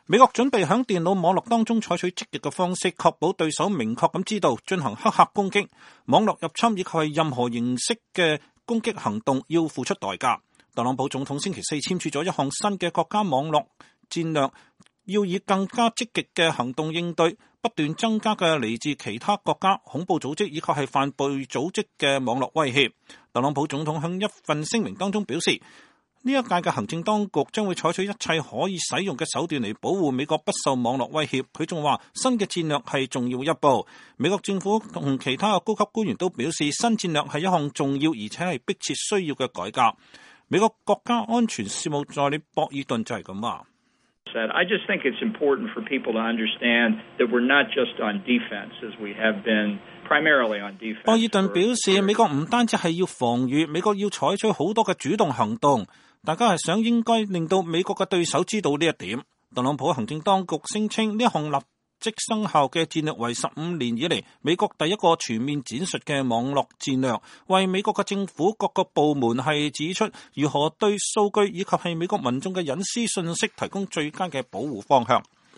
美國準備喺電腦網絡當中採取積極嘅方式，確保對手明確咁知道進行黑客攻擊、網絡入侵以及係任何形式嘅攻擊行動要付出代價。特朗普總統星期四簽署咗一項新嘅國家網絡戰略，要以更加積極嘅行動應對不斷增加嘅嚟自其他國家恐怖組織以及係犯罪組織嘅網絡威脅。特朗普總統喺一份聲明當中表示，呢一屆嘅行政當局將會採取一切可以使用嘅手段嚟保護美國不受網絡威脅。佢仲話新嘅戰略係重要一步。美國政府同其他嘅高級官員都表示，新戰略係一項重要而且係迫切需要嘅改革。美國國家安全事務助理博爾頓就係咁話。 I just think it's important for people to understand that we're not just on defense as we have been primarily on defense. 博爾頓表示，美國唔單止係要防禦，美國要採取好多嘅主動行動。大家係想應該令到美國嘅對手知道呢一點。特朗普行政當局聲稱呢一項立即生效嘅戰略為15年以嚟美國第一個全面展述嘅網絡戰略，為美國嘅政府各個部門係指出如何對數據以及係美國民眾嘅隱私信息提供最佳嘅保護方向。